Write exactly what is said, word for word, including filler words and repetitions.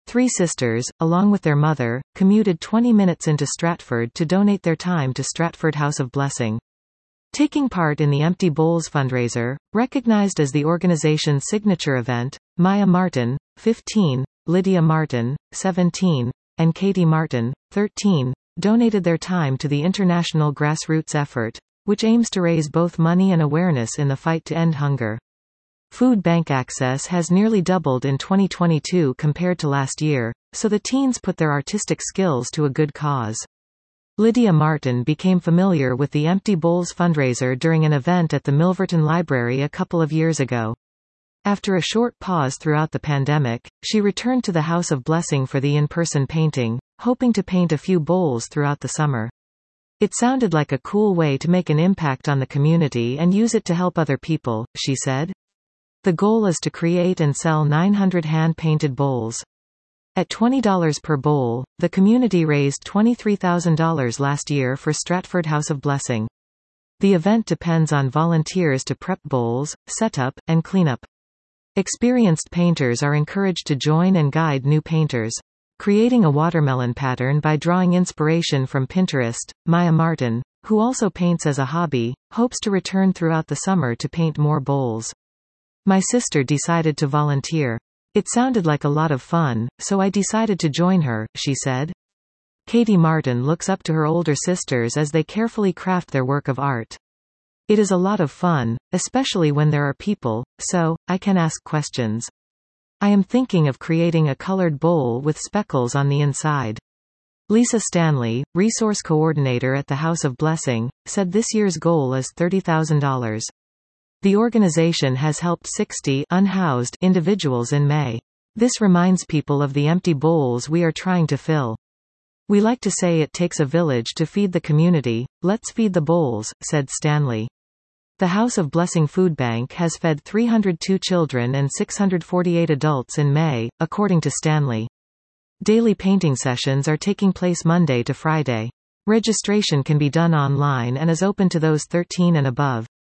Three sisters, along with their mother, commuted twenty minutes into Stratford to donate their time to Stratford House of Blessing. Taking part in the Empty Bowls fundraiser, recognized as the organization's signature event, Maya Martin, fifteen, Lydia Martin, seventeen, and Katie Martin, thirteen, donated their time to the international grassroots effort, which aims to raise both money and awareness in the fight to end hunger. Food bank access has nearly doubled in twenty twenty-two compared to last year, so the teens put their artistic skills to a good cause. Lydia Martin became familiar with the Empty Bowls fundraiser during an event at the Milverton Library a couple of years ago. After a short pause throughout the pandemic, she returned to the House of Blessing for the in-person painting, hoping to paint a few bowls throughout the summer. It sounded like a cool way to make an impact on the community and use it to help other people, she said. The goal is to create and sell nine hundred hand-painted bowls. At twenty dollars per bowl, the community raised twenty-three thousand dollars last year for Stratford House of Blessing. The event depends on volunteers to prep bowls, set up, and clean up. Experienced painters are encouraged to join and guide new painters. Creating a watermelon pattern by drawing inspiration from Pinterest, Maya Martin, who also paints as a hobby, hopes to return throughout the summer to paint more bowls. My sister decided to volunteer. It sounded like a lot of fun, so I decided to join her, she said. Katie Martin looks up to her older sisters as they carefully craft their work of art. It is a lot of fun, especially when there are people, so I can ask questions. I am thinking of creating a colored bowl with speckles on the inside. Lisa Stanley, resource coordinator at the House of Blessing, said this year's goal is thirty thousand dollars. The organization has helped sixty unhoused individuals in May. This reminds people of the empty bowls we are trying to fill. We like to say it takes a village to feed the community. Let's feed the bowls, said Stanley. The House of Blessing Food Bank has fed three hundred two children and six hundred forty-eight adults in May, according to Stanley. Daily painting sessions are taking place Monday to Friday. Registration can be done online and is open to those thirteen and above.